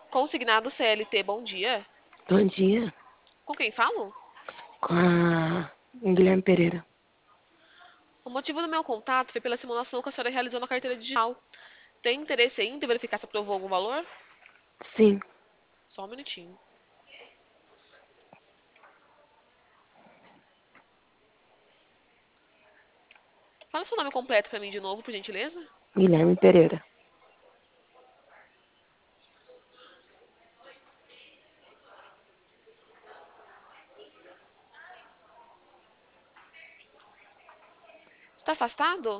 Consignado CLT, bom dia. Bom dia. Com quem falo? Com a Guilherme Pereira. O motivo do meu contato foi pela simulação que a senhora realizou na carteira digital. Tem interesse ainda em verificar se aprovou algum valor? Sim. Só um minutinho. Fala seu nome completo pra mim de novo, por gentileza. Guilherme Pereira. Está afastado?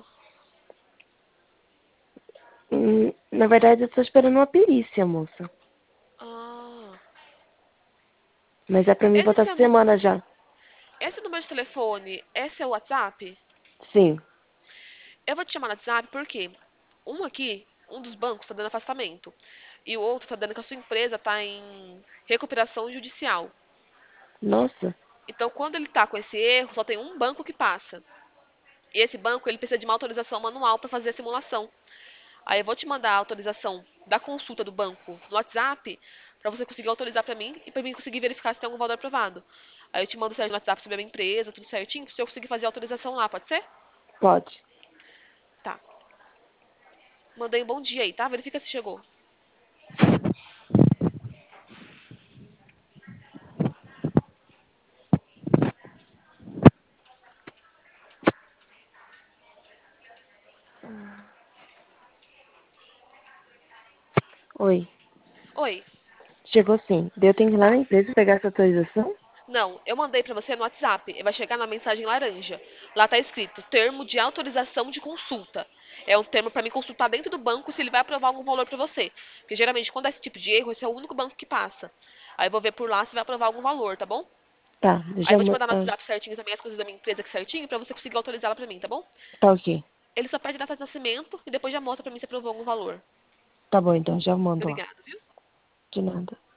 Na verdade, eu tô esperando uma perícia, moça. Ah. Mas é pra mim Esse, voltar seu, semana já. esse número de telefone é seu WhatsApp? Sim. Eu vou te chamar no WhatsApp porque um aqui, um dos bancos está dando afastamento. E o outro está dando que a sua empresa está em recuperação judicial. Nossa. Então, quando ele está com esse erro, só tem um banco que passa. E esse banco ele precisa de uma autorização manual para fazer a simulação. Aí eu vou te mandar a autorização da consulta do banco no WhatsApp para você conseguir autorizar para mim e para mim conseguir verificar se tem algum valor aprovado. Aí eu te mando certo no WhatsApp sobre a minha empresa, tudo certinho, para eu conseguir fazer a autorização lá, pode ser? Pode. Tá. Mandei um bom dia aí, tá? Verifica se chegou. Oi. Oi. Chegou sim. Daí eu tenho que ir lá na Tá. empresa pegar essa autorização? Não, eu mandei para você no WhatsApp. Vai chegar na mensagem laranja. Lá tá escrito termo de autorização de consulta. É um termo para mim consultar dentro do banco se ele vai aprovar algum valor para você. Porque geralmente quando é esse tipo de erro, esse é o único banco que passa. Aí eu vou ver por lá se vai aprovar algum valor, tá bom? Tá, Aí eu deixa vou te eu... mandar no WhatsApp certinho também as coisas da minha empresa aqui certinho para você conseguir autorizá-la para mim, tá bom? Tá ok. Ele só pede data de nascimento e depois já mostra para mim se aprovou algum valor. Tá bom, então. Já mando lá. Obrigada, viu? De nada.